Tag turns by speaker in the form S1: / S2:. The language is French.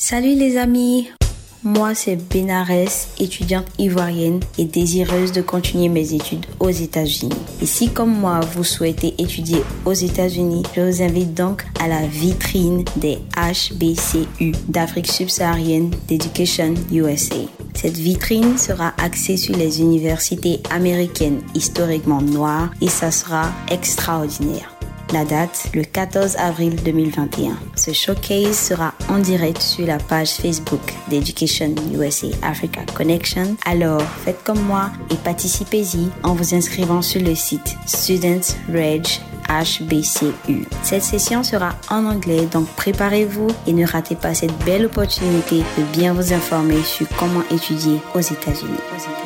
S1: Salut les amis, moi c'est Bénarès, étudiante ivoirienne et désireuse de continuer mes études aux États-Unis. Et si comme moi vous souhaitez étudier aux États-Unis, je vous invite donc à la vitrine des HBCU d'Afrique subsaharienne d'Education USA. Cette vitrine sera axée sur les universités américaines historiquement noires et ça sera extraordinaire. La date, le 14 avril 2021. Ce showcase sera en direct sur la page Facebook d'Education USA Africa Connection. Alors, faites comme moi et participez-y en vous inscrivant sur le site Students Reg HBCU. Cette session sera en anglais, donc préparez-vous et ne ratez pas cette belle opportunité de bien vous informer sur comment étudier aux États-Unis.